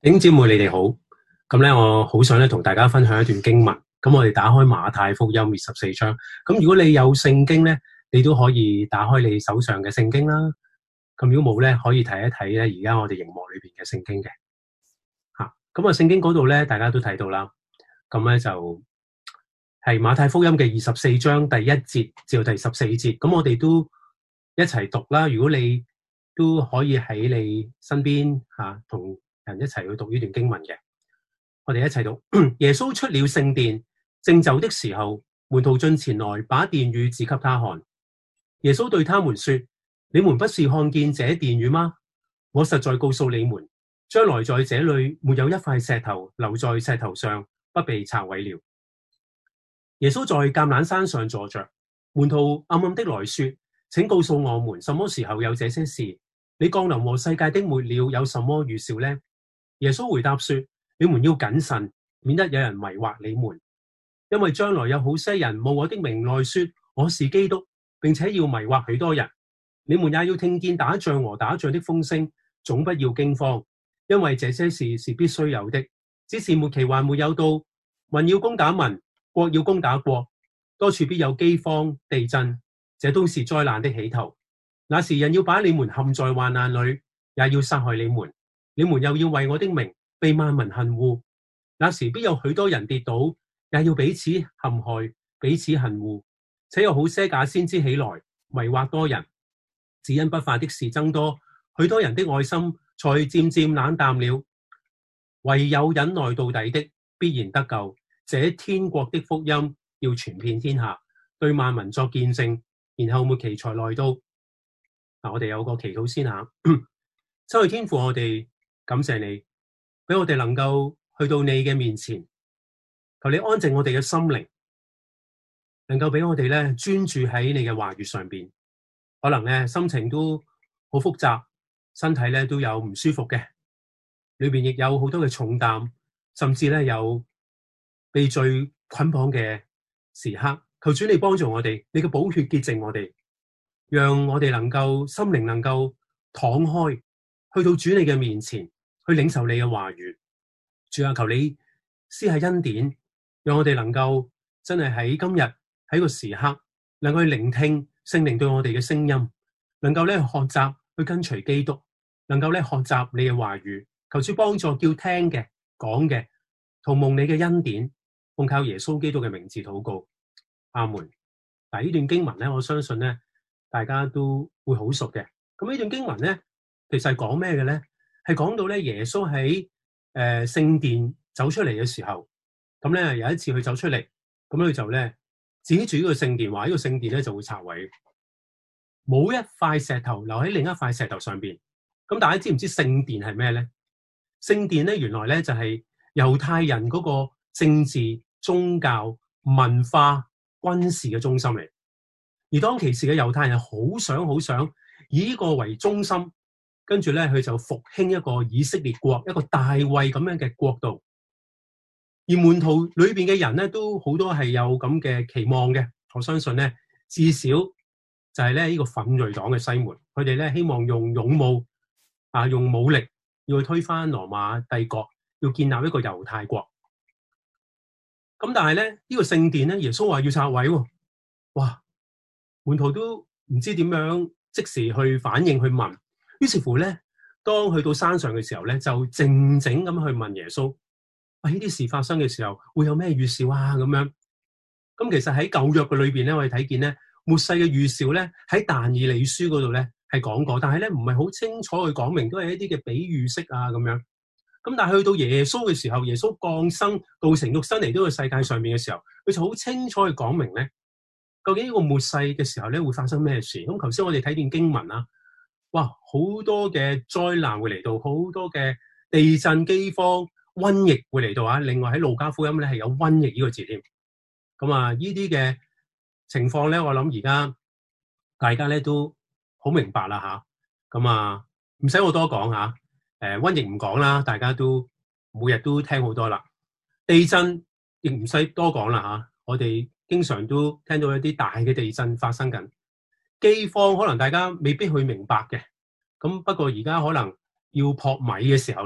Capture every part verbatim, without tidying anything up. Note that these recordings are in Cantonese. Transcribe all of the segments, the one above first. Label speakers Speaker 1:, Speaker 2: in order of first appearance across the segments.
Speaker 1: 弟兄姊妹，你哋好。咁咧，我好想咧同大家分享一段經文。咁我哋打開馬太福音二十四章。咁如果你有聖經咧，你都可以打開你手上嘅聖經啦。咁如果冇咧，可以睇一睇咧，而家我哋熒幕裏邊嘅聖經嘅。吓，咁啊，聖經嗰度咧，大家都睇到啦。咁咧就係馬太福音嘅二十四章第一節至到第十四節。咁我哋都一齊讀啦。如果你都可以喺你身邊吓同人一齊去讀呢段經文嘅，我哋一齊讀。耶穌出了聖殿，正走的時候，門徒進前來，把殿宇指給他看。耶穌對他們說：你們不是看見這殿宇嗎？我實在告訴你們，將來在這裏沒有一塊石頭留在石頭上，不被拆毀了。耶穌在橄欖山上坐着，門徒暗暗的來說：請告訴我們，什麼時候有這些事？你降臨和世界的末了有什麼預兆呢？耶穌回答說：你們要謹慎，免得有人迷惑你們，因為將來有好些人冒我的名來說我是基督，並且要迷惑許多人。你們也要聽見打仗和打仗的風聲，總不要驚慌，因為這些事是必須有的，只是末期還沒有到。民要攻打民，國要攻打國，多處必有饑荒、地震，這都是災難的起頭。那時人要把你們陷在患難裏，也要殺害你們。你們又要為我的名被萬民恨惡，那時必有許多人跌倒，也要彼此陷害，彼此恨惡。且有好些假先知起來，迷惑多人。只因不法的事增多，許多人的愛心才漸漸冷淡了。唯有忍耐到底的，必然得救。這天國的福音要傳遍天下，對萬民作見證，然後末期才來到。嗱，我哋有個祈禱先吓。親愛天父，我哋感謝你，俾我哋能夠去到你嘅面前，求你安靜我哋嘅心靈，能夠俾我哋咧專注喺你嘅話語上邊。可能咧心情都好複雜，身體咧都有唔舒服嘅，裏邊亦有好多嘅重擔，甚至咧有被罪捆綁嘅時刻。求主你幫助我哋，你嘅寶血潔淨我哋，讓我哋能夠心靈能夠敞開，去到主你嘅面前，去領受你嘅話語。主啊，求你施下恩典，讓我哋能夠真係喺今日喺個時刻，能夠去聆聽聖靈對我哋嘅聲音，能夠咧學習去跟隨基督，能夠咧學習你嘅話語。求主幫助叫聽嘅講嘅，同蒙你嘅恩典，奉靠耶穌基督嘅名字禱告，阿門。嗱，呢段經文咧，我相信咧大家都會好熟嘅。咁呢段經文咧，其實係講咩嘅咧？係講到咧耶穌喺誒聖殿走出嚟嘅時候，咁咧有一次佢走出嚟，咁佢就咧指住呢個聖殿話：呢個聖殿咧就會拆毀，冇一塊石頭留喺另一塊石頭上邊。咁大家知唔知聖殿係咩咧？聖殿咧原來咧就係猶太人嗰個政治、宗教、文化、軍事嘅中心嚟。而當其時嘅猶太人好想好想以呢個為中心，跟住咧佢就復興一個以色列國，一個大衛咁樣嘅國度。而門徒裏邊嘅人咧都好多係有咁嘅期望嘅。我相信咧至少就係咧呢個奮銳黨嘅西門，佢哋咧希望用勇武啊，用武力要去推翻羅馬帝國，要建立一個猶太國。咁但係咧呢、呢個聖殿咧，耶穌話要拆毀喎。哇！門徒都唔知點樣即時去反應去問，於是乎咧，當去到山上嘅時候咧，就靜靜咁去問耶穌：喂，呢啲事發生嘅時候會有咩預兆啊？咁樣。咁其實喺舊約嘅裏邊咧，我哋睇見咧末世嘅預兆咧喺但以理書嗰度咧係講過，但係咧唔係好清楚去講明，都係一啲嘅比喻式啊咁樣。咁但係去到耶穌嘅時候，耶穌降生道成肉身嚟到個世界上面嘅時候，佢就好清楚去講明咧，究竟呢個末世嘅時候咧會發生咩事？咁頭先我哋睇段經文啦，哇，好多嘅災難會嚟到，好多嘅地震、饑荒、瘟疫會嚟到啊！另外喺路加福音咧係有瘟疫呢個字添。咁啊，呢啲嘅情況咧，我諗而家大家咧都好明白啦吓。咁啊，唔使我多講吓。誒，瘟疫唔講啦，大家都每日都聽好多啦。地震亦唔使多講啦吓，我哋經常都聽到一啲大嘅地震發生緊。饑荒可能大家未必去明白嘅，咁不過而家可能要撲米嘅時候咧，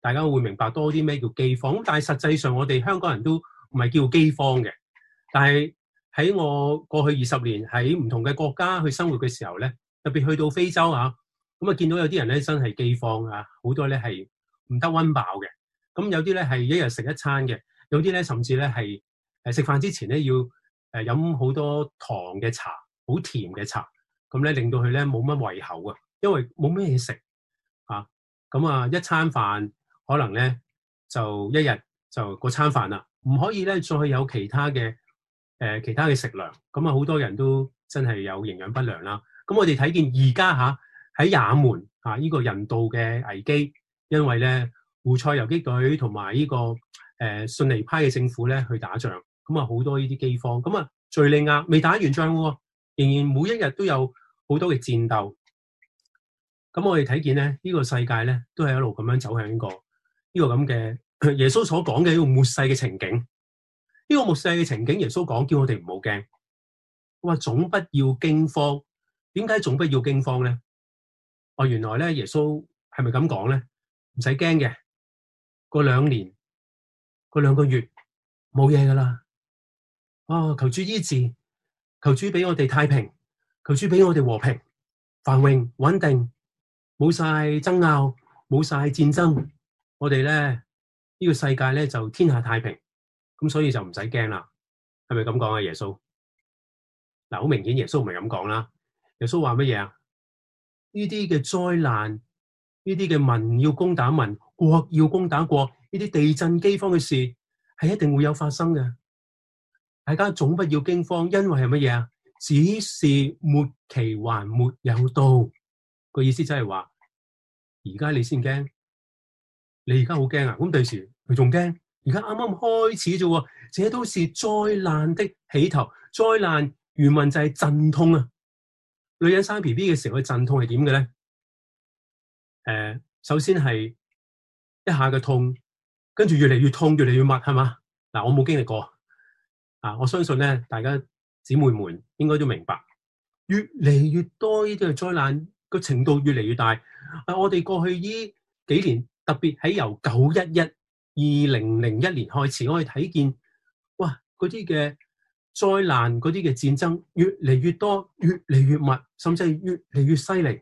Speaker 1: 大家會明白多啲咩叫饑荒。咁但係實際上我哋香港人都唔係叫饑荒嘅。但係喺我過去二十年喺唔同嘅國家去生活嘅時候咧，特別去到非洲啊，咁啊見到有啲人咧真係饑荒啊，好多咧係唔得溫飽嘅。咁有啲咧係一日食一餐嘅，有啲咧甚至咧係誒食飯之前咧要誒飲好多糖嘅茶，好甜嘅茶，咁咧令到佢咧冇乜胃口啊，因為冇咩嘢食啊。咁啊一餐飯可能咧就一日就嗰餐飯啦，唔可以咧再有其他嘅誒、呃、其他嘅食糧。咁啊好多人都真係有營養不良啦。咁我哋睇見而家嚇喺也門啊呢個人道嘅危機，因為咧胡塞游擊隊同埋呢個誒遜尼派嘅政府咧去打仗，咁啊好多呢啲饑荒。咁啊敍利亞未打完仗喎，仍然每一日都有好多嘅戰鬥。咁我哋睇見咧呢個世界咧都係一路咁樣走向呢個呢個咁嘅耶穌所講嘅呢個末世嘅情景。呢個末世嘅情景，耶穌講叫我哋唔好驚，佢話總不要驚慌。點解總不要驚慌咧？哦，原來咧耶穌係咪咁講咧？唔使驚嘅，過兩年、過兩個月冇嘢噶啦。哦，求主醫治，求主俾我哋太平，求主俾我哋和平、繁榮、穩定，冇晒爭拗，冇晒戰爭。我哋咧呢個世界咧就天下太平，咁所以就唔使驚啦。係咪咁講啊？耶穌嗱，好明顯耶穌唔係咁講啦。耶穌話乜嘢啊？呢啲嘅災難，呢啲嘅民要攻打民，國要攻打國，呢啲地震饑荒嘅事係一定會有發生嘅。大家總不要驚慌，因為係乜嘢啊？只是末期還沒有到。個意思即係話，而家你先驚，你而家好驚啊！咁第時佢仲驚，而家啱啱開始啫喎。這都是災難的起頭。災難原文就係陣痛啊！女人生 B B 嘅時候嘅陣痛係點嘅咧？誒、呃，首先係一下嘅痛，跟住越嚟越痛，越嚟越密，係嘛？嗱，我冇經歷過啊，我相信咧，大家姊妹們應該都明白，越嚟越多呢啲嘅災難個程度越嚟越大。啊，我哋過去呢幾年，特別喺由九一一、二零零一年開始，我哋睇見哇嗰啲嘅災難，嗰啲嘅戰爭越嚟越多，越嚟越密，甚至係越嚟越犀利。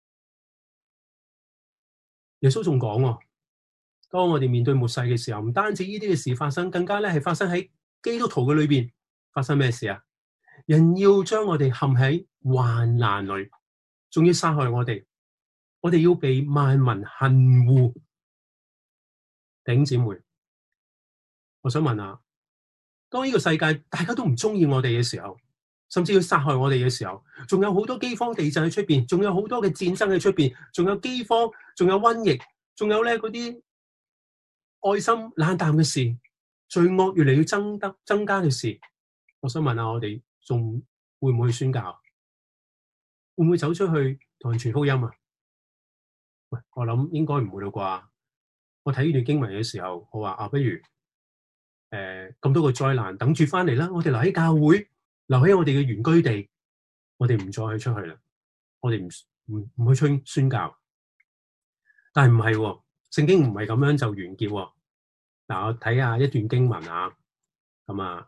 Speaker 1: 耶穌仲講喎，當我哋面對末世嘅時候，唔單止呢啲嘅事發生，更加咧係發生喺基督徒嘅裏邊。發生咩事啊？人要將我哋陷喺患難裏，仲要殺害我哋，我哋要被萬民恨惡。弟兄姊妹，我想問下，當呢個世界大家都唔中意我哋嘅時候，甚至要殺害我哋嘅時候，仲有好多饑荒地震喺出邊，仲有好多嘅戰爭喺出邊，仲有饑荒，仲有瘟疫，仲有咧嗰啲愛心冷淡嘅事，罪惡越嚟越增得增加嘅事。我想問下，我哋仲會唔會去宣教？會唔會走出去同人傳福音啊？喂，我諗應該唔會啦啩。我睇呢段經文嘅時候，我話啊，不如誒咁、呃、多個災難等住翻嚟啦，我哋留喺教會，留喺我哋嘅原居地，我哋唔再去出去啦，我哋唔唔唔去宣宣教。但係唔係喎，聖經唔係咁樣就完結喎。嗱，我睇下一段經文啊，咁啊，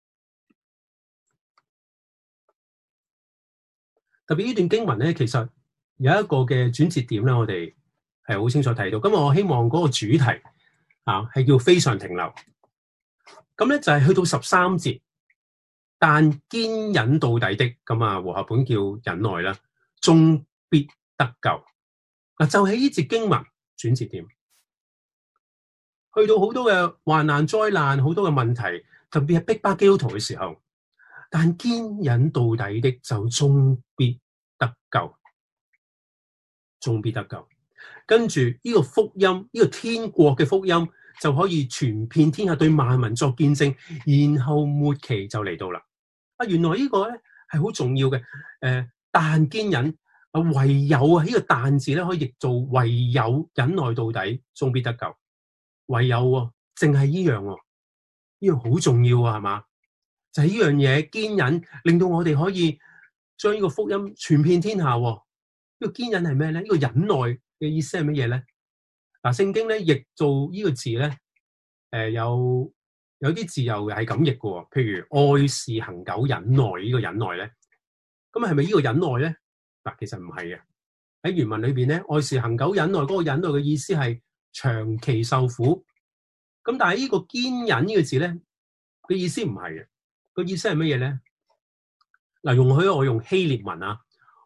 Speaker 1: 特別呢段經文咧，其實有一個嘅轉折點咧，我哋係好清楚睇到。咁我希望嗰個主題啊係叫非常停留。咁咧就係去到十三節，但堅忍到底的，咁啊和合本叫忍耐啦，終必得救。嗱，就喺呢節經文轉折點，去到好多嘅患難災難，好多嘅問題，特別係逼迫基督徒嘅時候，但堅忍到底的就終必得救，終必得救。跟住呢個福音，呢個天國嘅福音就可以傳遍天下，對萬民作見證，然後末期就嚟到啦。啊，原來呢個咧係好重要嘅。誒、呃，但堅忍啊，唯有啊，呢個但字咧可以譯做唯有忍耐到底，終必得救。唯有喎，淨係呢樣喎，呢樣好重要啊，係嘛？就係呢樣嘢堅忍，令到我哋可以將呢個福音傳遍天下。呢個堅忍係咩咧？呢個忍耐嘅意思係乜嘢咧？ 嗱，聖經咧譯做呢個字咧，誒、呃、有有啲字又係咁譯嘅喎。譬如愛是恆久忍耐呢個忍耐咧，咁係咪呢個忍耐咧？嗱，其實唔係嘅。喺原文裏邊咧，愛是恆久忍耐嗰個忍耐嘅意思係長期受苦。咁但係呢個堅忍呢個字咧嘅意思唔係嘅，個意思係乜嘢咧？嗱，容許我用希臘文啊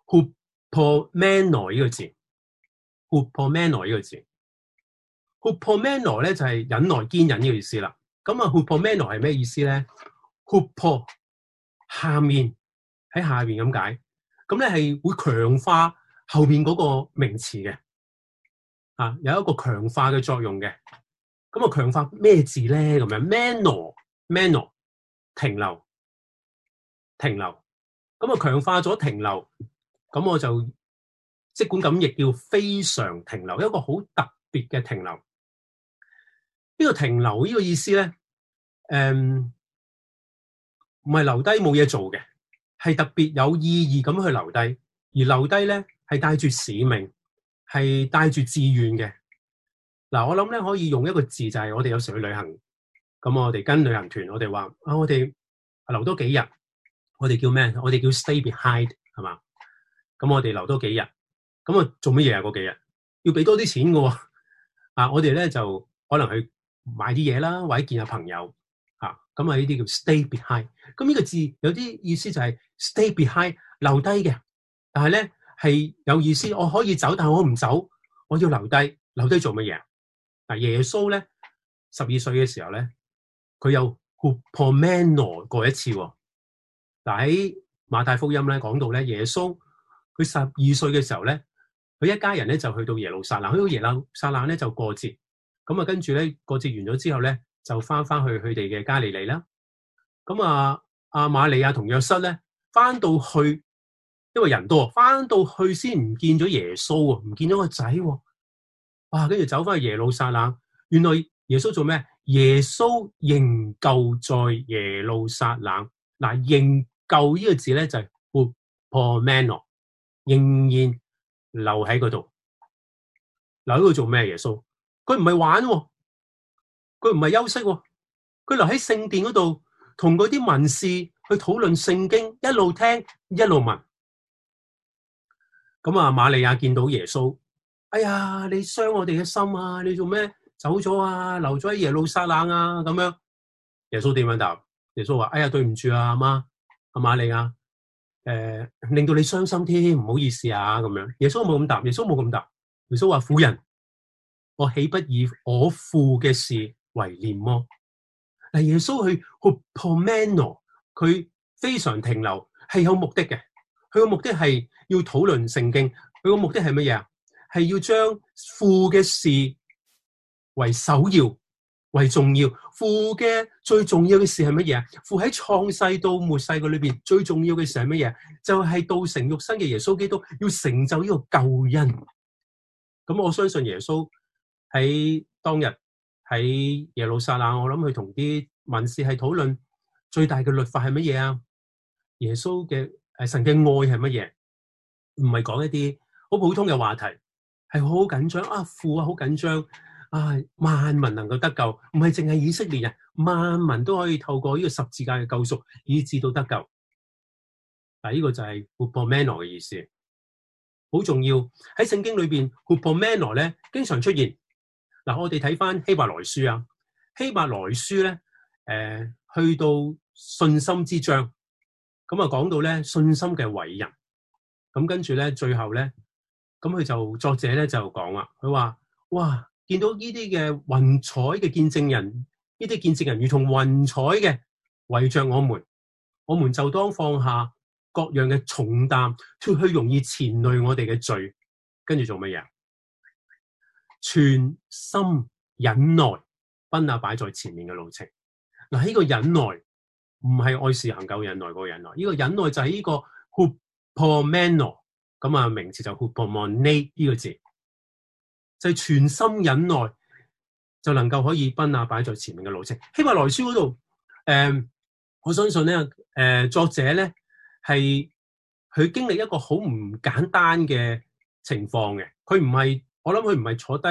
Speaker 1: ，hupomeno 呢個字 ，hupomeno 呢個字 ，hupomeno 咧就係忍耐堅忍呢個意思啦。咁啊，hupomeno 係咩意思咧 ？hupo 下面喺下面咁解，咁咧係會強化後面嗰個名詞嘅，啊，有一個強化嘅作用嘅。咁啊，強化咩字咧？咁樣 meno，meno 停留，停留。咁啊，強化咗停留，咁我就即管咁亦叫非常停留，一個好特別嘅停留。呢個停留呢個意思咧，誒唔係留低冇嘢做嘅，係特別有意義咁去留低，而留低咧係帶住使命，係帶住志願嘅。嗱，我諗咧可以用一個字，就係我哋有時去旅行，咁我哋跟旅行團，我哋話啊，我哋留多幾日，我哋叫咩？我哋叫 stay behind， 係嘛？咁我哋留多幾日，咁啊做乜嘢啊？嗰幾日要俾多啲錢㗎喎，啊，我哋咧就可能去買啲嘢啦，或者見下朋友，啊，咁啊呢啲叫 stay behind。咁呢個字有啲意思就係 stay behind 留低嘅，但係咧係有意思，我可以走，但係我唔走，我要留低，留低做乜嘢？嗱，耶穌咧十二歲嘅時候咧，佢有 hupomeno 過一次喎。嗱，喺馬太福音咧講到咧，耶穌佢十二歲嘅時候咧，佢一家人咧就去到耶路撒冷，去到耶路撒冷咧就過節，咁啊跟住咧過節完咗之後咧，就翻翻去佢哋嘅加利利啦。咁啊，阿瑪利亞同約瑟咧翻到去，因為人多，翻到去先唔見咗耶穌喎，唔見咗個仔喎。哇！跟住走翻去耶路撒冷，原來耶穌做咩？耶穌仍舊在耶路撒冷。嗱，仍舊呢個字咧就係 hupomeno， 仍然留喺嗰度。留喺度做咩？耶穌佢唔係玩喎，佢唔係休息喎，佢留喺聖殿嗰度同嗰啲文士去討論聖經，一路聽一路問。咁啊，瑪利亞見到耶穌。哎呀，你傷我哋嘅心啊！你做咩走咗啊？留咗喺耶路撒冷啊？咁樣，耶穌點樣答？耶穌話：哎呀，對唔住啊，阿媽，阿瑪利亞，誒、呃，令到你傷心添，唔好意思啊，咁樣。耶穌冇咁答，耶穌冇咁答。耶穌話：婦人，我豈不以我父嘅事為念麼？嗱，耶穌去 hupomeno， 佢非常停留，係有目的嘅。佢個目的係要討論聖經，佢個目的係乜嘢啊？係要將父嘅事為首要、為重要。父嘅最重要嘅事係乜嘢啊？父喺創世到末世嘅裏邊最重要嘅事係乜嘢？就係、是、道成肉身嘅耶穌基督要成就呢個救恩。咁我相信耶穌喺當日喺耶路撒冷，我諗佢同啲文士係討論最大嘅律法係乜嘢啊？耶穌嘅誒神嘅愛係乜嘢？唔係講一啲好普通嘅話題。係好緊張啊！父啊，好緊張啊！萬民能夠得救，唔係淨係以色列人，萬民都可以透過呢個十字架嘅救贖，以致到得救。嗱，呢個就係 hupomeno 嘅意思，好重要。喺聖經裏邊 hupomeno 咧，經常出現。嗱，我哋睇翻希伯來書啊，希伯來書咧，誒、呃，去到信心之章，咁啊講到咧信心嘅偉人，咁跟住咧最後咧。咁佢就作者咧就講啦，佢話：哇，見到呢啲嘅雲彩嘅見證人，呢啲見證人如同雲彩嘅圍着我們，我們就當放下各樣嘅重擔，脫去容易纏累我哋嘅罪，跟住做乜嘢？全心忍耐，奔那擺在前面嘅路程。嗱，呢個忍耐唔係愛是恆久忍耐嗰個忍耐，呢、這個忍耐就係呢個 hupomeno。咁啊，名詞就 hupomone 呢個字，就係、是、全心忍耐，就能夠可以奔那擺在前面嘅路程。希伯來書嗰度，誒、呃，我相信咧，誒、呃，作者咧係佢經歷一個好唔簡單嘅情況嘅。佢唔係，我諗佢唔係坐低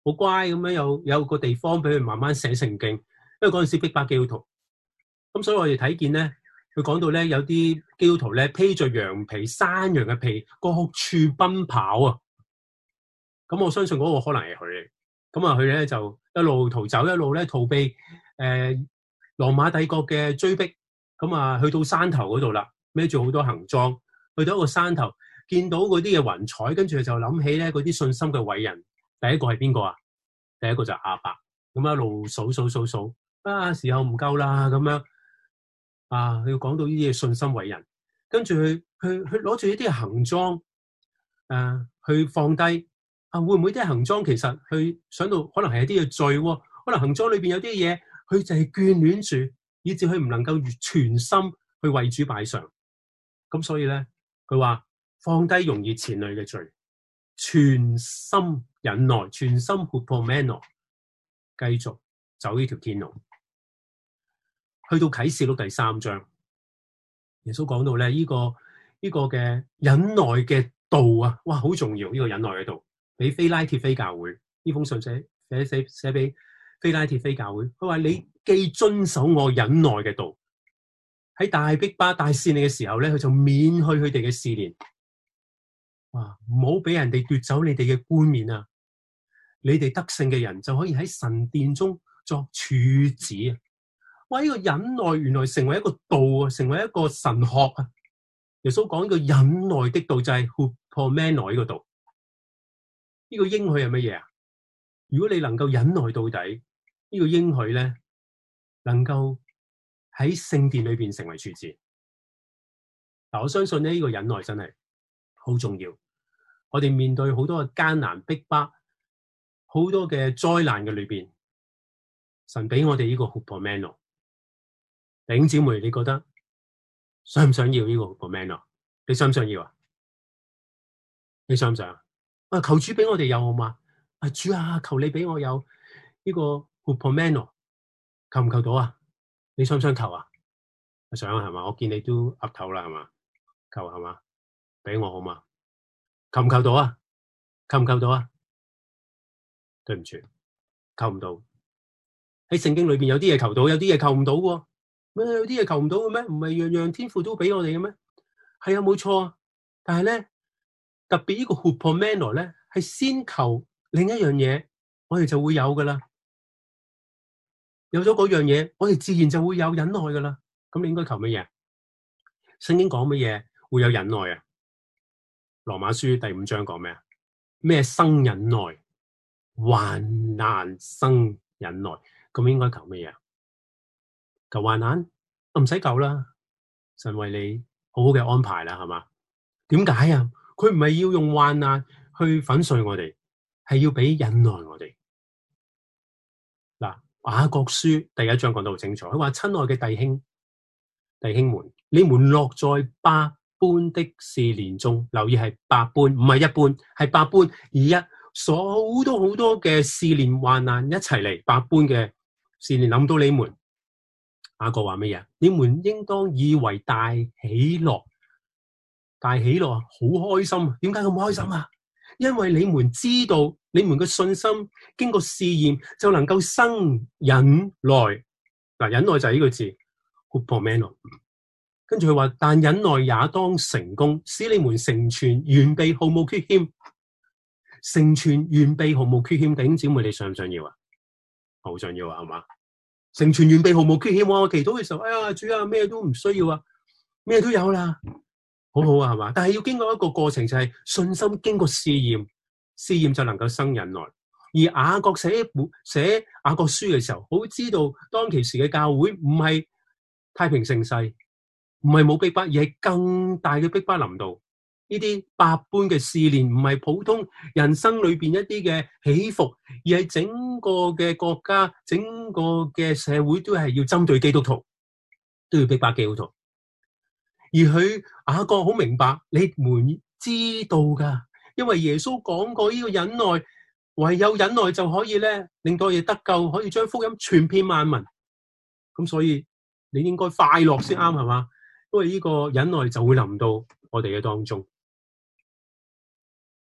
Speaker 1: 好乖咁樣，有有個地方俾佢慢慢寫聖經。因為嗰陣時逼迫基督徒，咁所以我哋睇見咧，佢講到咧有啲基督徒咧披着羊皮、山羊嘅皮，各處奔跑啊！咁我相信嗰個可能係佢嚟。咁啊，佢咧就一路逃走，一路咧逃避誒、呃、羅馬帝國嘅追逼。咁啊，去到山頭嗰度啦，孭住好多行裝，去到一個山頭，見到嗰啲嘅雲彩，跟住就諗起咧嗰啲信心嘅偉人。第一個係邊個啊？第一個就係亞伯。咁一路數數數數。啊！時候唔夠啦，咁樣啊，要講到呢啲嘅信心偉人，跟住佢佢佢攞住呢啲行裝，誒、啊，去放低啊，會唔會啲行裝其實去想到可能係一啲嘅罪喎？可能行裝裏邊有啲嘢，佢就係眷戀住，以至佢唔能夠全心去為主擺上。咁所以咧，佢話放低容易纏累嘅罪，全心忍耐，全心 hupomeno， 繼續走呢條天路。去到啟示錄第三章，耶穌講到咧、這、呢個呢、這個嘅忍耐嘅道啊，哇，好重要呢、這個忍耐嘅道，俾非拉鐵非教會呢封信寫寫寫寫俾非拉鐵非教會，佢話你既遵守我忍耐嘅道，喺大逼迫、大試煉嘅時候咧，佢就免去佢哋嘅試煉。哇，唔好俾人哋奪走你哋嘅冠冕啊！你哋得勝嘅人就可以喺神殿中作柱子啊！哇！呢個忍耐原來成為一個道啊，成為一個神學啊。耶穌講呢個忍耐的道就係 hupomeno 呢個道。呢個應許係乜嘢啊？如果你能夠忍耐到底，呢個應許咧，能夠喺聖殿裏邊成為柱子。嗱，我相信咧，呢個忍耐真係好重要。我哋面對好多嘅艱難逼迫，好多嘅災難嘅裏邊，神俾我哋呢個 hupomeno。弟兄姊妹，你覺得想唔想要呢個 hupomeno？你想唔想要啊？你想唔想啊？求主俾我哋有好嘛？啊主啊，求你俾我有呢個 hupomeno， 求唔求到啊？你想唔想求啊？我想係嘛？我見你都岌頭啦，係嘛？求係嘛？俾我好嘛？求唔求到啊？求唔求到啊？對唔住，求唔到。喺聖經裏邊有啲嘢求到，有啲嘢求唔到喎。咩有啲嘢求唔到嘅咩？唔係樣樣天父都俾我哋嘅咩？係啊，冇錯啊。但係咧，特別呢個 hupomeno 咧，係先求另一樣嘢，我哋就會有噶啦。有咗嗰樣嘢，我哋自然就會有忍耐噶啦。咁你應該求乜嘢？聖經講乜嘢會有忍耐啊？羅馬書第五章講咩啊？咩生忍耐，患難生忍耐。咁應該求乜嘢啊？求患難？唔使救啦，神為你好好嘅安排啦，係嘛？點解啊？佢唔係要用患難去粉碎我哋，係要俾忍耐我哋。嗱，雅各書第一章講得好清楚，佢話親愛嘅弟兄弟兄們，你們落在百般的試煉中，留意係百般，唔係一般，係百般，而一所好多好多嘅試煉患難一齊嚟，百般嘅試煉諗到你們。雅各話乜嘢？你們應當以為大喜樂，大喜樂，好開心。點解咁開心啊？因為你們知道，你們嘅信心經過試驗，就能夠生忍耐。嗱，忍耐就係呢個字 hupomeno。跟住佢話，但忍耐也當成功，使你們成全完備，毫無缺欠。成全完備，毫無缺欠。弟兄姊妹，你想唔想要啊？好想要啊，係嘛？成全完備，毫無缺欠。我祈禱嘅時候，哎呀，主啊，咩都唔需要啊，咩都有啦，好好啊，係嘛？但係要經過一個過程，就係信心經過試驗，試驗就能夠生忍耐。而雅各寫寫雅各書嘅時候，好知道當其時嘅教會唔係太平盛世，唔係冇逼迫，而係更大嘅逼迫臨到。呢啲百般嘅試煉唔係普通人生裏邊一啲嘅起伏，而係整個嘅國家、整個嘅社會都係要針對基督徒，都要逼迫基督徒。而佢雅各好明白，你們知道噶，因為耶穌講過呢個忍耐，唯有忍耐就可以咧令到嘢得救，可以將福音傳遍萬民。咁所以你應該快樂先啱，係嘛？因為呢個忍耐就會臨到我哋嘅當中。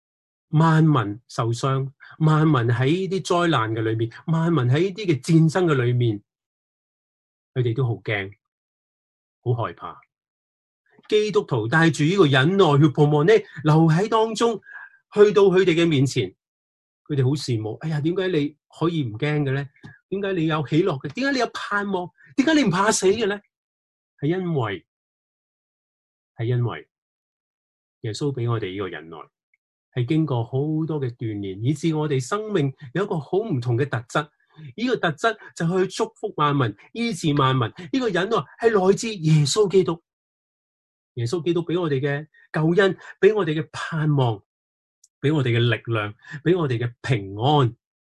Speaker 1: 萬民受傷，萬民喺呢啲災難嘅裏面，萬民喺呢啲嘅戰爭嘅裏面，佢哋都好驚，好害怕。基督徒帶住呢個忍耐去盼望呢，留喺當中，去到佢哋嘅面前，佢哋好羨慕。哎呀，點解你可以唔驚嘅咧？點解你有喜樂嘅？點解你有盼望？點解你唔怕死嘅咧？係因為係因為耶穌俾我哋呢個忍耐，係經過好多嘅鍛煉，以致我哋生命有一個好唔同嘅特質。呢個特質就去祝福萬民，醫治萬民。呢個忍耐係來自耶穌基督。耶穌基督俾我哋嘅救恩，俾我哋嘅盼望，俾我哋嘅力量，俾我哋嘅平安。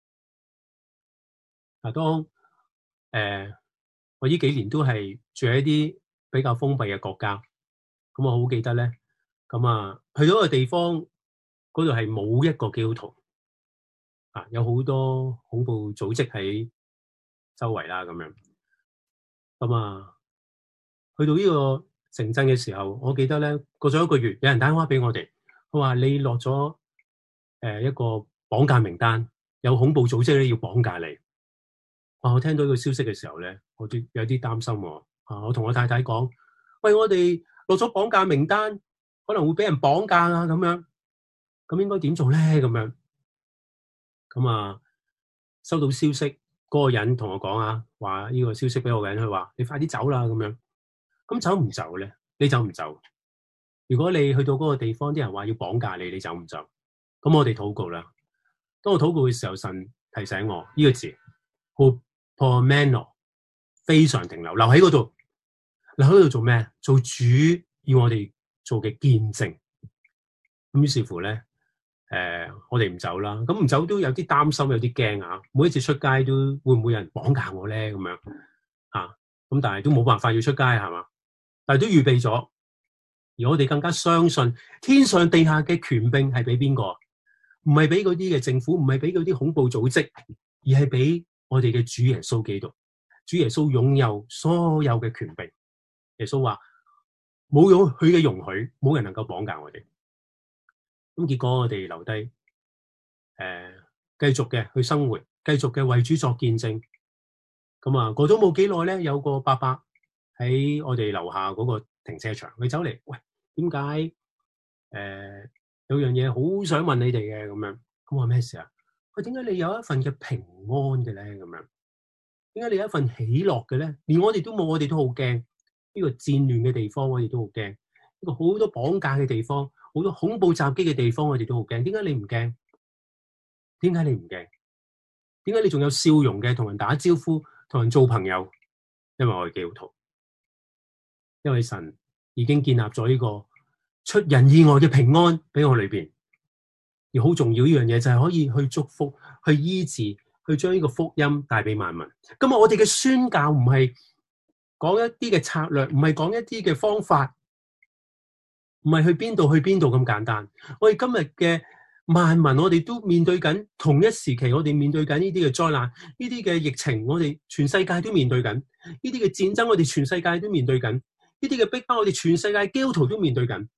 Speaker 1: 嗱，當誒我呢幾年都係住喺一啲比較封閉嘅國家，咁我好記得咧，咁啊去到一個地方，嗰度係冇一個基督徒，啊有好多恐怖組織喺周圍啦，咁樣，咁啊去到呢個城鎮嘅時候，我記得咧，過咗一個月，有人打電話俾我哋，佢話你落咗誒一個綁架名單，有恐怖組織咧要綁架你。啊，我聽到呢個消息嘅時候咧，我都有啲擔心喎。啊，我同我太太講，喂，我哋落咗綁架名單，可能會俾人綁架啊，咁樣，咁應該點做咧？咁樣，咁啊，收到消息，嗰個人同我講啊，話呢個消息俾我嘅人，佢話你快啲走啦，咁樣。咁走唔走咧？你走唔走？如果你去到嗰個地方，啲人話要綁架你，你走唔走？咁我哋禱告啦。當我禱告嘅時候，神提醒我呢個字 hupomeno 非常停留，留喺嗰度，留喺嗰度做咩？做主要我哋做嘅見證。咁於是乎咧，誒、呃，我哋唔走啦。咁唔走都有啲擔心，有啲驚啊！每一次出街都會唔會有人綁架我咧？咁樣啊？咁但係都冇辦法要出街係嘛？但係都預備咗，而我哋更加相信天上地下嘅權柄係俾邊個？唔係俾嗰啲嘅政府，唔係俾嗰啲恐怖組織，而係俾我哋嘅主耶穌基督。主耶穌擁有所有嘅權柄。耶穌話冇有佢嘅容許，冇人能夠綁架我哋。咁結果我哋留低，誒、呃，繼續嘅去生活，繼續嘅為主作見證。咁啊，過咗冇幾耐咧，有個伯伯喺我哋樓下嗰個停車場，佢走嚟，喂，點解誒有樣嘢好想問你哋嘅咁樣？咁話咩事啊？喂，點解你有一份嘅平安嘅咧？咁樣，點解你有一份喜樂嘅咧？連我哋都冇，我哋都好驚呢個戰亂嘅地方，我哋都好驚呢個好多綁架嘅地方，好多恐怖襲擊嘅地方，我哋都好驚。點解你唔驚？點解你唔驚？點解你仲有笑容嘅同人打招呼，同人做朋友？因為我係基督徒，因為神已經建立咗呢個出人意外嘅平安俾我裏邊，而好重要呢樣嘢就係可以去祝福、去醫治、去將呢個福音帶俾萬民。今日我哋嘅宣教唔係講一啲嘅策略，唔係講一啲嘅方法，唔係去邊度去邊度咁簡單。我哋今日嘅萬民，我哋都面對緊同一時期，我哋面對緊呢啲嘅災難，呢啲嘅疫情，我哋全世界都面對緊；呢啲嘅戰爭，我哋全世界都面對緊；呢啲嘅逼迫，我哋全世界基督徒都面對緊。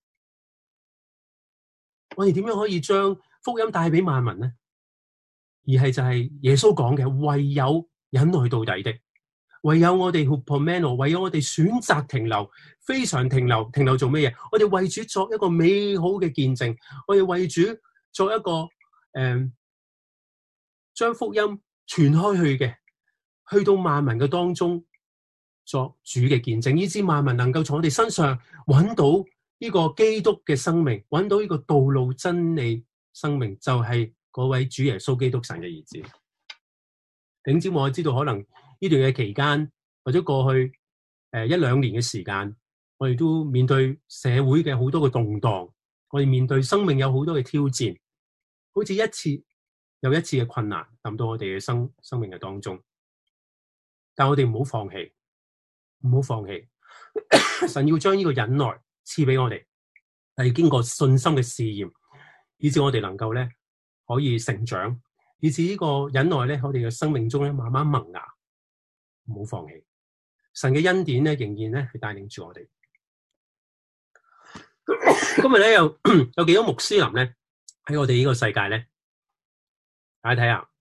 Speaker 1: 我哋點樣可以將福音帶俾萬民呢？而係就係耶穌講嘅，唯有忍耐到底的，唯有我哋 hupomeno， 唯有我哋選擇停留，非常停留，停留做咩嘢？我哋為主作一個美好嘅見證，我哋為主作一個誒、呃，將福音傳開去嘅，去到萬民嘅當中作主嘅見證，以致萬民能夠從我哋身上揾到呢個基督嘅生命，揾到呢個道路真理生命，就係、是、嗰位主耶穌基督神嘅兒子。頂尖我知道可能呢段嘅期間或者過去誒、呃、一兩年嘅時間，我哋都面對社會嘅好多嘅動盪，我哋面對生命有好多嘅挑戰，好似一次又一次嘅困難臨到我哋嘅生生命嘅當中。但我哋唔好放棄，唔好放棄。神要將呢個忍耐賜俾我哋，係經過信心嘅試驗，以致我哋能夠咧可以成長，以致呢個忍耐咧，我哋嘅生命中咧慢慢萌芽。唔好放棄，神嘅恩典咧仍然咧係帶領住我哋。今日咧有有幾多穆斯林咧喺我哋呢個世界咧，大家睇下，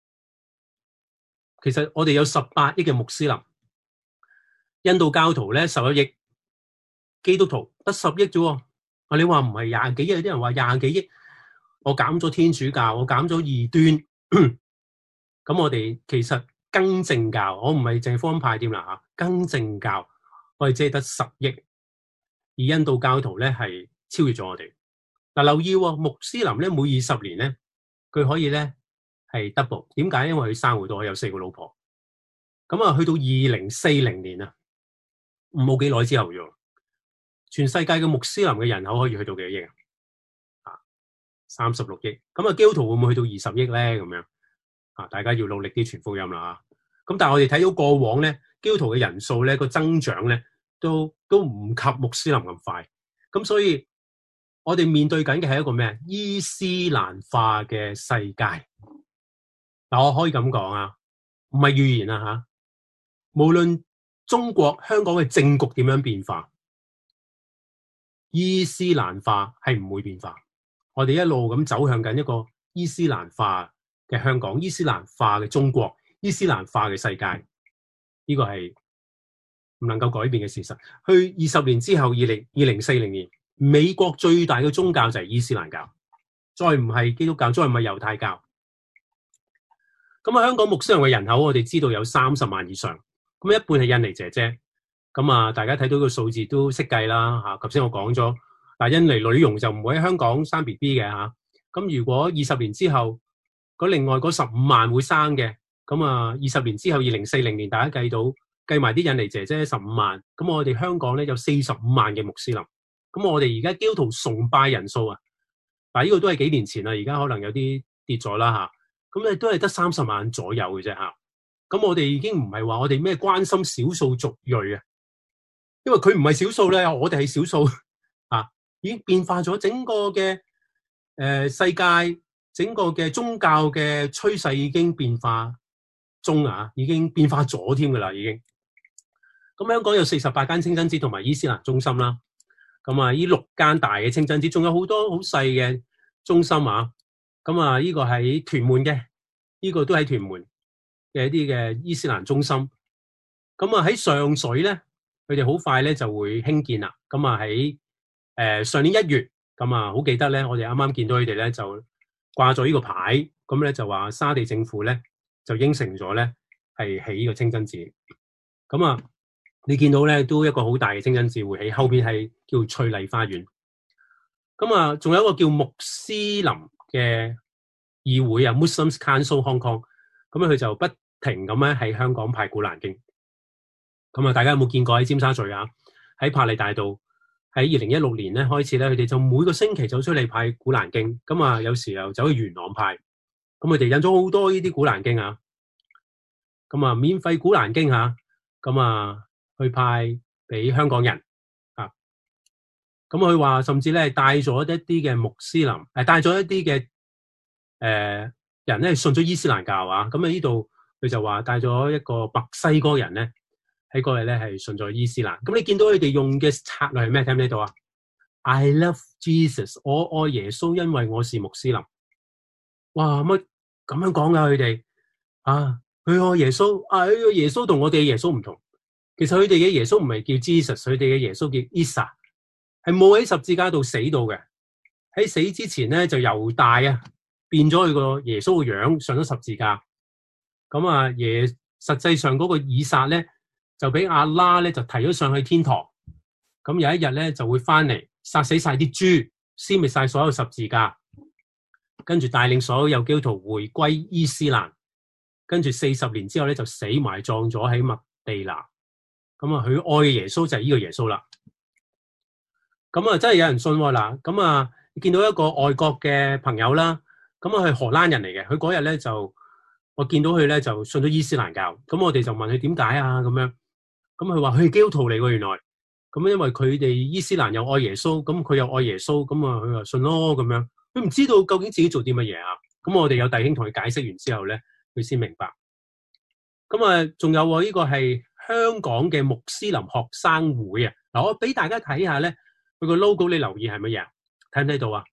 Speaker 1: 其實我哋有十八億嘅穆斯林，印度教徒咧十一億，基督徒得十億啫喎。啊，你話唔係廿幾億？有啲人話廿幾億，我減咗天主教，我減咗異端，咁我哋其實更正教，我唔係淨係福音派添啦嚇，更正教我哋只係得十億，而印度教徒咧係超越咗我哋。嗱，留意喎，穆斯林咧每二十年咧，佢可以咧係 double，點解？因為佢生好多，有四個老婆。咁啊，去到二零四零年啊，冇幾耐之後啫，全世界嘅穆斯林嘅人口可以去到幾多億啊？啊，三十六億。咁啊，基督徒會唔會去到二十億咧？咁樣啊，大家要努力啲傳福音啦。咁但係我哋睇到過往咧，基督徒嘅人數咧個增長咧，都都唔及穆斯林咁快。咁所以，我哋面對緊嘅係一個咩？伊斯蘭化嘅世界。嗱，我可以咁講啊，唔係預言啊吓。無論中國香港嘅政局點樣變化，伊斯蘭化係唔會變化。我哋一路咁走向緊一個伊斯蘭化嘅香港、伊斯蘭化嘅中國、伊斯蘭化嘅世界，呢個係唔能夠改變嘅事實。去二十年之後，二零二零四零年，美國最大嘅宗教就係伊斯蘭教，再唔係基督教，再唔係猶太教。咁啊，香港穆斯林嘅人口我哋知道有三十萬以上。咁一半係印尼姐姐，咁啊，大家睇到個數字都識計啦嚇。頭先我講咗，但印尼女傭就唔會喺香港生 B B 嘅嚇。咁如果二十年之後，嗰另外嗰十五萬會生嘅，咁啊，二十年之後，二零四零年大家計到計埋啲印尼姐姐十五萬，咁我哋香港咧有四十五萬嘅穆斯林。咁我哋而家基督徒崇拜人數啊，嗱呢個都係幾年前啦，而家可能有啲跌咗啦嚇。咁你都係得三十萬左右嘅啫嚇。咁我哋已經唔係話我哋咩關心少數族裔啊，因為佢唔係少數咧，我哋係少數啊，已經變化咗整個嘅誒、呃、世界，整個嘅宗教嘅趨勢已經變化中啊，已經變化咗添噶啦，已經。咁香港有四十八間清真寺同埋伊斯蘭中心啦，咁啊呢六間大嘅清真寺，仲有好多好細嘅中心啊，咁啊呢個喺屯門嘅，呢個都喺屯門嘅一啲嘅伊斯蘭中心，咁啊喺上水咧，佢哋好快咧就會興建啦。咁啊喺誒上年一月，咁啊好記得咧，我哋啱啱見到佢哋咧就掛咗呢個牌，咁咧就話沙地政府咧就應承咗咧係起呢個清真寺。咁啊，你見到咧都一個好大嘅清真寺會起，後邊係叫翠麗花園。咁啊，仲有一個叫穆斯林嘅議會啊 ，Muslims Council Hong Kong，咁佢就不停咁咧喺香港派古蘭經，咁啊大家有冇見過喺尖沙咀啊？喺柏麗大道喺二零一六年咧開始咧，佢哋就每個星期走出嚟派古蘭經，咁啊有時又走去元朗派，咁佢哋印咗好多呢啲古蘭經啊，咁啊免費古蘭經嚇，咁啊去派俾香港人啊，咁佢話甚至咧帶咗一啲嘅穆斯林，誒帶咗一啲嘅誒人咧信咗伊斯蘭教啊，咁啊呢度。佢就話帶咗一個墨西哥人咧喺嗰日咧係信咗伊斯蘭。咁你見到佢哋用嘅策略係咩？睇唔睇到啊 ？I love Jesus， 我愛耶穌，因為我是穆斯林。哇！乜咁樣講噶佢哋啊？佢愛耶穌啊！耶穌同我哋嘅耶穌唔同。其實佢哋嘅耶穌唔係叫 Jesus， 佢哋嘅耶穌叫 Isa， 係冇喺十字架度死到嘅。喺死之前咧就猶大啊變咗佢個耶穌嘅樣上咗十字架。咁啊，耶實際上嗰個以撒咧，就俾阿拉咧就提咗上去天堂。咁有一日咧就會翻嚟殺死晒啲豬，消滅晒所有十字架，跟住帶領所有基督徒回歸伊斯蘭。跟住四十年之後咧就死埋葬咗喺麥地那。咁啊，佢愛嘅耶穌就係呢個耶穌啦。咁啊，真係有人信喎嗱。咁啊，見到一個外國嘅朋友啦，咁啊係荷蘭人嚟嘅，佢嗰日咧就。我見到佢咧就信咗伊斯蘭教，咁我哋就問佢點解啊咁樣，咁佢話佢係基督徒嚟喎原來，咁因為佢哋伊斯蘭又愛耶穌，咁佢又愛耶穌，咁啊佢話信咯咁樣，佢唔知道究竟自己做啲乜嘢啊，咁我哋有弟兄同佢解釋完之後咧，佢先明白。咁啊，仲有喎，呢個係香港嘅穆斯林學生會啊，嗱我俾大家睇下咧，佢個 logo 你留意係乜嘢？睇唔睇到啊？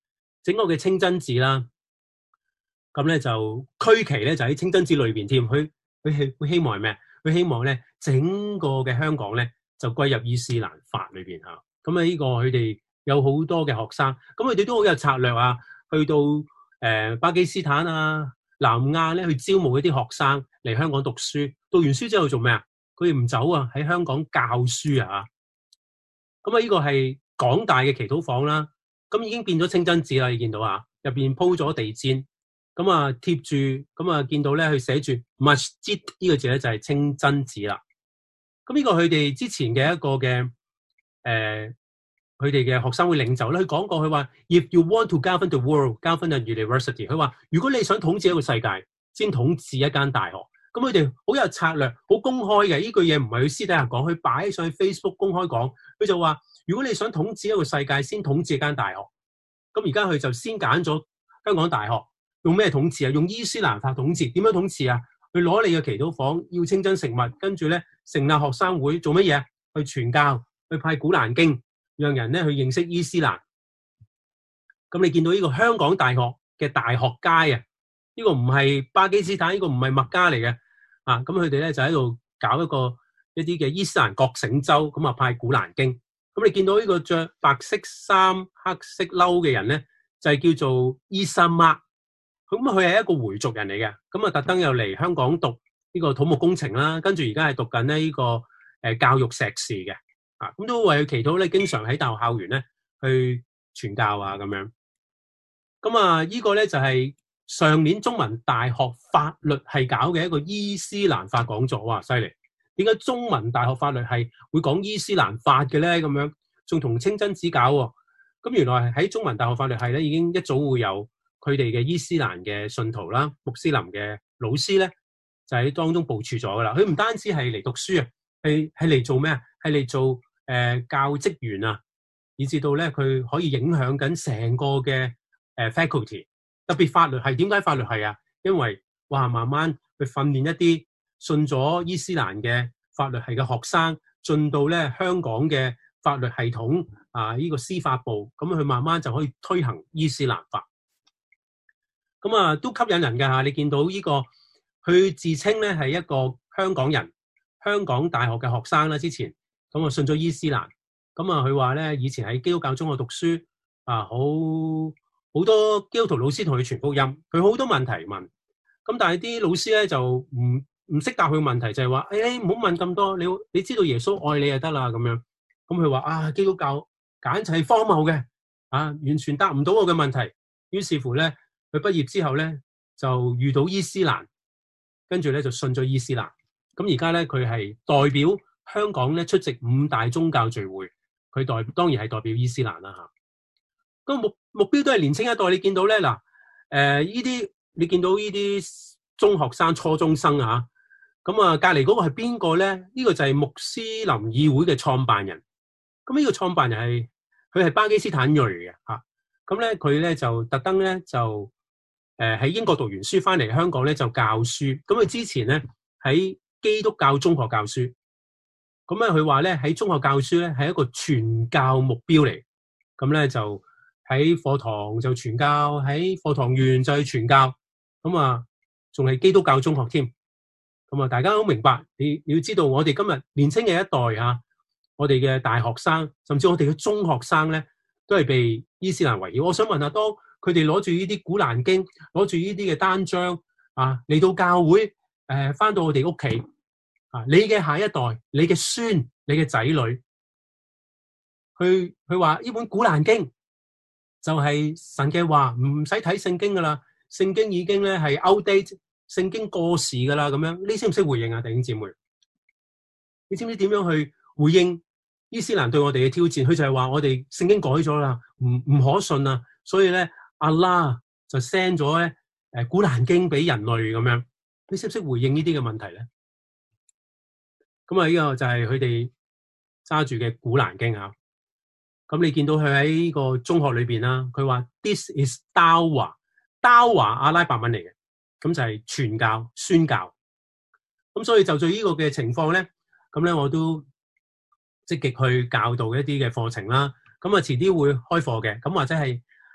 Speaker 1: 整個嘅清真寺啦，咁咧就區旗咧就喺清真寺裏邊添。佢佢希佢希望係咩？佢希望咧整個嘅香港咧就歸入伊斯蘭法裏邊嚇。咁啊呢個佢哋有好多嘅學生，咁佢哋都好有策略啊，去到誒、呃、巴基斯坦啊、南亞咧去招募一啲學生嚟香港讀書。讀完書之後做咩啊？佢哋唔走啊，喺香港教書啊。咁啊呢個係港大嘅祈禱房啦，咁已經變咗清真寺啦。你見到啊，入邊鋪咗地氈，咁啊貼住，咁啊見到咧佢寫住 Masjid 呢個字咧就係清真寺啦。咁呢個佢哋之前嘅一個嘅誒，佢哋嘅學生會領袖咧，佢講過佢話 If you want to govern the world, govern the university。佢話如果你想統治一個世界，先統治一間大學。咁佢哋好有策略，好公開嘅。呢句嘢唔係佢私底下講，佢擺上去 Facebook 公開講。佢就話：如果你想統治一個世界，先統治一間大學。咁而家佢就先揀咗香港大學，用咩統治啊？用伊斯蘭法統治。點樣統治啊？去攞你嘅祈禱房，要清真食物，跟住咧成立學生會，做乜嘢？去傳教，去派古蘭經，讓人咧去認識伊斯蘭。咁你見到呢個香港大學嘅大學街啊？呢個唔係巴基斯坦，呢個唔係麥加嚟嘅。啊，咁佢哋咧就喺度搞一個一啲嘅伊斯蘭覺醒周，咁啊派古蘭經。咁你見到呢個着白色衫、黑色褸嘅人咧，就係、是、叫做伊薩麥。咁佢係一個回族人嚟嘅，咁啊特登又嚟香港讀呢個土木工程啦，跟住而家係讀緊咧呢個誒教育碩士嘅。啊，咁都為佢祈禱咧，經常喺大學校園咧去傳教啊咁樣。咁啊，呢個咧就係、是。上年中文大學法律系搞嘅一個伊斯蘭法講座，哇，犀利！點解中文大學法律系會講伊斯蘭法嘅咧？咁樣仲同清真寺搞喎？咁原來喺中文大學法律系咧，已經一早會有佢哋嘅伊斯蘭嘅信徒啦、穆斯林嘅老師咧，就喺當中部署咗噶啦。佢唔單止係嚟讀書啊，係係嚟做咩啊？係嚟做誒、呃、教職員啊，以至到咧佢可以影響緊成個嘅誒、呃、faculty。特別法律系，點解法律系啊？因為哇，慢慢去訓練一啲信咗伊斯蘭嘅法律系嘅學生，進到咧香港嘅法律系統啊，呢個司法部，咁佢慢慢就可以推行伊斯蘭法。咁啊，都吸引人㗎嚇！你見到呢個，佢自稱咧係一個香港人，香港大學嘅學生啦。之前咁啊信咗伊斯蘭，咁啊佢話咧以前喺基督教中學讀書啊，好。好多基督徒老師同佢傳福音，佢好多問題問，咁但係啲老師咧就唔唔識答佢問題，就係話：誒，你唔好問咁多，你你知道耶穌愛你就得啦咁樣。咁佢話：啊，基督教簡直係荒謬嘅，啊，完全答唔到我嘅問題。於是乎咧，佢畢業之後咧就遇到伊斯蘭，跟住咧就信咗伊斯蘭。咁而家咧佢係代表香港咧出席五大宗教聚會，佢代當然係代表伊斯蘭啦嚇。個目目標都係年青一代，你見到咧嗱，誒呢啲你見到呢啲中學生、初中生啊，咁啊隔離嗰個係邊個咧？呢、這個就係穆斯林議會嘅創辦人。咁呢個創辦人係佢係巴基斯坦裔嘅嚇，咁咧佢咧就特登咧就誒喺、呃、英國讀完書翻嚟香港咧就教書。咁佢之前咧喺基督教中學教書，咁咧佢話咧喺中學教書咧係一個傳教目標嚟，咁咧就。喺課堂就傳教，喺課堂完就去傳教，咁啊，仲係基督教中學添，咁啊，大家好明白，你你要知道，我哋今日年青嘅一代啊，我哋嘅大學生，甚至我哋嘅中學生咧，都係被伊斯蘭圍繞。我想問下，當佢哋攞住呢啲古蘭經，攞住呢啲嘅單張啊，嚟到教會，誒、呃，翻到我哋屋企啊，你嘅下一代，你嘅孫，你嘅仔女，去去話呢本古蘭經。就係神嘅話，唔使睇聖經噶啦，聖經已經咧係 outdate，聖經過時噶啦咁樣。你識唔識回應啊，弟兄姊妹？你知唔知點樣去回應伊斯蘭對我哋嘅挑戰？佢就係話我哋聖經改咗啦，唔唔可信啊，所以咧阿拉就 send 咗咧誒古蘭經俾人類咁樣。你識唔識回應呢啲嘅問題咧？咁啊，呢個就係佢哋揸住嘅古蘭經啊。咁你見到佢喺呢個中學裏邊啦，佢話 This is Dawah，Dawah 阿拉伯文嚟嘅，咁就係傳教、宣教。咁所以就住呢個嘅情況咧，咁咧我都積極去教導一啲嘅課程啦。咁啊遲啲會開課嘅，咁或者係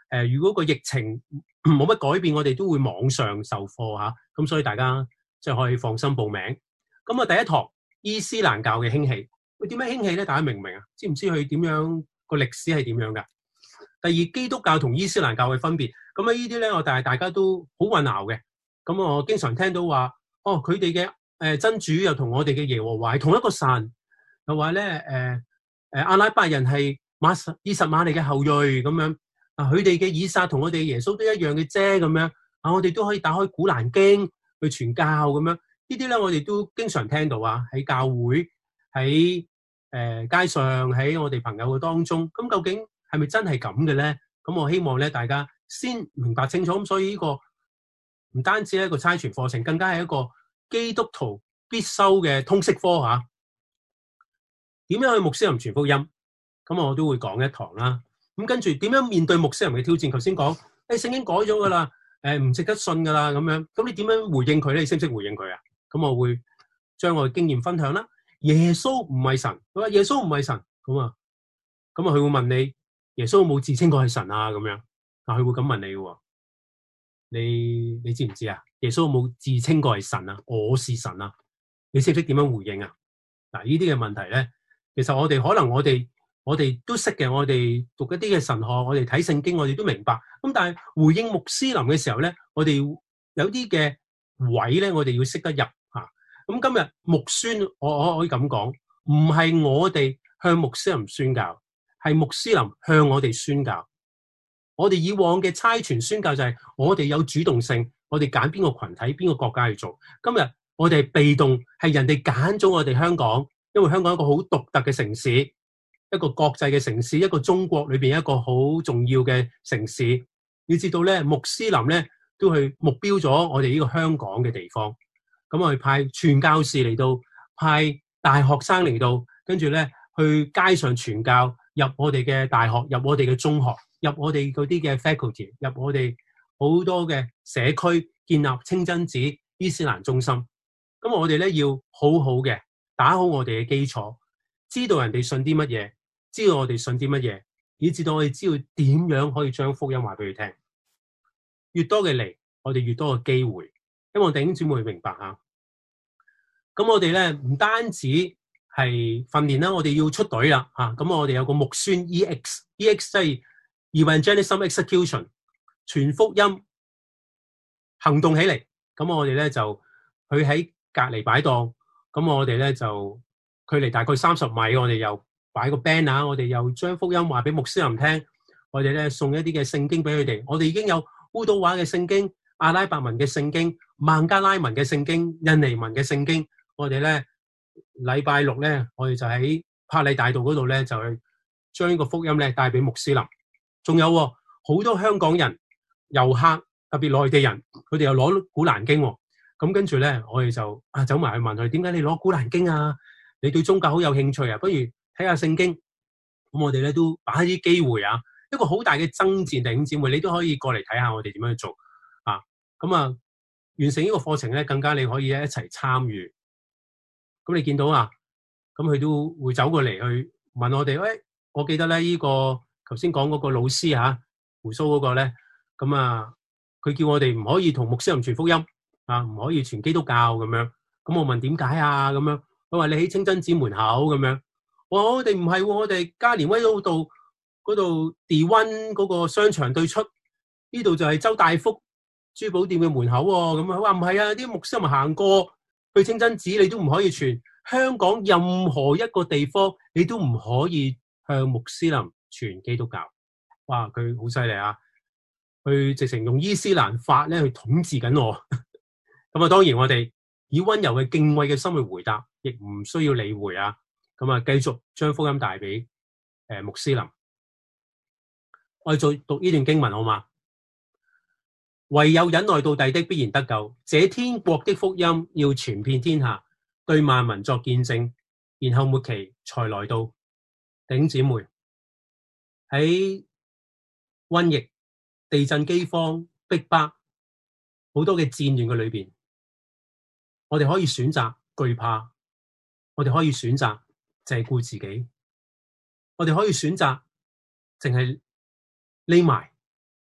Speaker 1: 呃，如果個疫情冇乜改變，我哋都會網上授課嚇，咁、啊、所以大家即係可以放心報名。咁啊，第一堂伊斯蘭教嘅興起，佢點樣興起咧？大家明唔明啊？知唔知佢點樣個歷史係點樣噶？第二，基督教同伊斯蘭教嘅分別，咁啊呢啲咧，我但係大家都好混淆嘅。咁我經常聽到話，哦，佢哋嘅誒真主又同我哋嘅耶和華係同一個神，又話咧誒誒阿拉伯人係馬以實瑪利嘅後裔咁樣，啊佢哋嘅以撒同我哋嘅耶穌都一樣嘅啫咁樣，啊我哋都可以打開古蘭經去傳教咁樣，呢啲咧我哋都經常聽到啊，喺教會喺誒、呃、街上喺我哋朋友嘅當中，咁究竟係咪真係咁嘅咧？咁我希望咧大家先明白清楚，咁所以呢個唔單止係一個差傳課程，更加係一個基督徒必修嘅通識科嚇。點樣去穆斯林傳福音？咁我都會講一堂啦。咁跟住點樣面對穆斯林嘅挑戰？頭先講誒聖經改咗噶啦，誒唔值得信噶啦咁樣。咁你點樣回應佢咧？你識唔識回應佢啊？咁我會將我嘅經驗分享啦。耶穌唔係神，佢話耶穌唔係神，咁啊，咁啊佢會問你耶穌有冇自稱過係神啊？咁樣啊，佢會咁問你嘅。你你知唔知啊？耶穌有冇自稱過係神啊？我是神啊？你識唔識點樣回應啊？嗱，呢啲嘅問題咧，其實我哋可能我哋我哋都識嘅，我哋讀一啲嘅神學，我哋睇聖經，我哋都明白。咁但係回應穆斯林嘅時候咧，我哋有啲嘅位咧，我哋要識得入吓。咁今日穆宣，我我可以咁講，唔係我哋向穆斯林宣教，係穆斯林向我哋宣教。我哋以往嘅差傳宣教就係我哋有主動性，我哋揀邊個群體、邊個國家去做。今日我哋係被動，係人哋揀咗我哋香港，因為香港係一個好獨特嘅城市，一個國際嘅城市，一個中國裏邊一個好重要嘅城市。你知道咧，穆斯林咧都去目標咗我哋呢個香港嘅地方，咁我哋派傳教士嚟到，派大學生嚟到，跟住咧去街上傳教，入我哋嘅大學，入我哋嘅中學。入我哋嗰啲嘅 faculty， 入我哋好多嘅社區，建立清真寺、伊斯蘭中心。咁我哋咧要好好嘅打好我哋嘅基礎，知道人哋信啲乜嘢，知道我哋信啲乜嘢，以至到我哋知道點樣可以將福音話俾佢聽。越多嘅嚟，我哋越多嘅機會。希望弟兄姊妹明白下。咁我哋咧唔單止係訓練啦，我哋要出隊啦嚇。咁我哋有個牧宣 E X，E X 即係Evangelism Execution， 傳福音行動起嚟，咁我哋咧就佢喺隔離擺檔，咁我哋咧就距離大概三十米，我哋又擺個 banner，我哋又將福音話俾穆斯林聽，我哋咧送一啲嘅聖經俾佢哋，我哋已經有烏都話嘅聖經、阿拉伯文嘅聖經、孟加拉文嘅聖經、印尼文嘅聖經，我哋咧禮拜六咧，我哋就喺柏麗大道嗰度咧，就去將呢個福音咧帶俾穆斯林。仲有好、哦、多香港人、遊客，特別內地人，佢哋又攞古蘭經、哦，咁跟住咧，我哋就啊走埋去問佢：點解你攞古蘭經啊？你對宗教好有興趣啊？不如睇下聖經。咁我哋咧都把啲機會啊，一個好大嘅爭戰，弟兄姊妹，你都可以過嚟睇下我哋點樣去做啊。咁啊，完成呢個課程咧，更加你可以一齊參與。咁你見到啊，咁佢都會走過嚟去問我哋：喂、哎，我記得咧呢、這個。頭先講嗰個老師嚇，鬍鬚嗰個咧，咁啊，佢叫我哋唔可以同穆斯林傳福音啊，唔可以傳基督教咁樣。咁我問點解啊？咁樣，佢話你喺清真寺門口咁樣。我哋唔係喎，我哋加連威嗰度嗰度 D 一 嗰個商場對出，呢度就係周大福珠寶店嘅門口喎。咁啊，佢話唔係啊，啲穆斯林行過去清真寺，你都唔可以傳。香港任何一個地方，你都唔可以向穆斯林傳基督教。哇，佢好犀利啊！佢直情用伊斯蘭法咧去統治緊我。咁啊，當然我哋以溫柔嘅敬畏嘅心去回答，亦唔需要理會啊。咁啊，繼續將福音帶俾誒穆斯林。我哋再讀呢段經文好嘛？唯有忍耐到底的，必然得救。這天國的福音要傳遍天下，對萬民作見證，然後末期才來到。弟兄姊妹，喺瘟疫、地震、饑荒、逼迫好多嘅戰亂嘅裏邊，我哋可以選擇懼怕，我哋可以選擇淨係顧自己，我哋可以選擇淨係匿埋，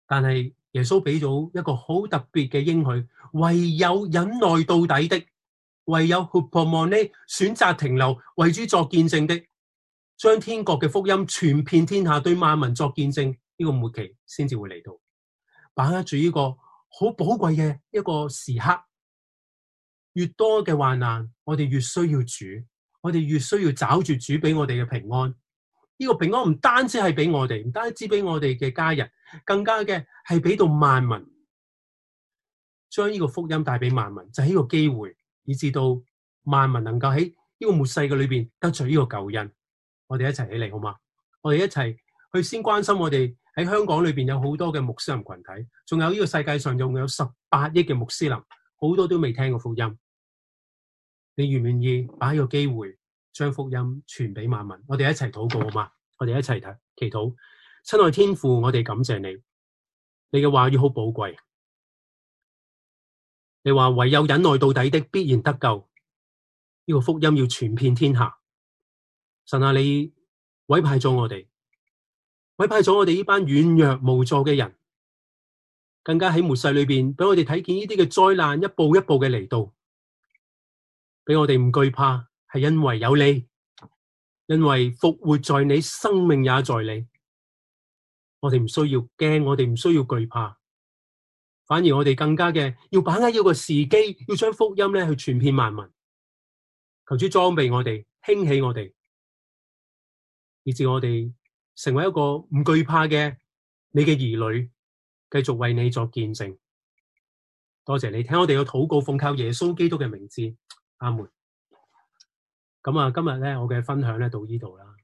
Speaker 1: 但係耶穌俾咗一個好特別嘅應許，唯有忍耐到底的，唯有 hupomone 選擇停留為主作見證的，將天國嘅福音傳遍天下，對萬民作見證，呢個末期先至會嚟到。把握住呢個好寶貴嘅一個時刻，越多嘅患難，我哋越需要主，我哋越需要找住主俾我哋嘅平安。呢個平安唔單止係俾我哋，唔單止俾我哋嘅家人，更加嘅係俾到萬民，將呢個福音帶俾萬民，就係呢個機會，以至到萬民能夠喺呢個末世嘅裏邊得著呢個救恩。我哋一齊起嚟好嗎？我哋一齊去先關心我哋喺香港裏邊有好多嘅穆斯林群體，仲有呢個世界上仲有十八億嘅穆斯林，好多都未聽過福音。你願唔願意把呢個機會將福音傳俾萬民？我哋一齊禱告好嗎？我哋一齊睇祈禱。親愛天父，我哋感謝你，你嘅話語好寶貴。你話唯有忍耐到底的，必然得救。呢個福音要傳遍天下。神啊，你委派咗我哋，委派咗我哋呢班軟弱無助嘅人，更加喺末世裏邊俾我哋睇見呢啲嘅災難一步一步嘅嚟到，俾我哋唔懼怕，係因為有你，因為復活在你，生命也在你。我哋唔需要驚，我哋唔需要懼怕，反而我哋更加嘅要把握呢個時機，要將福音咧去傳遍萬民。求主裝備我哋，興起我哋，以致我哋成為一個唔懼怕嘅你嘅兒女，繼續為你作見證。多謝你聽我哋嘅禱告，奉靠耶穌基督嘅名字，阿門。咁啊，今日咧我嘅分享咧到呢度啦。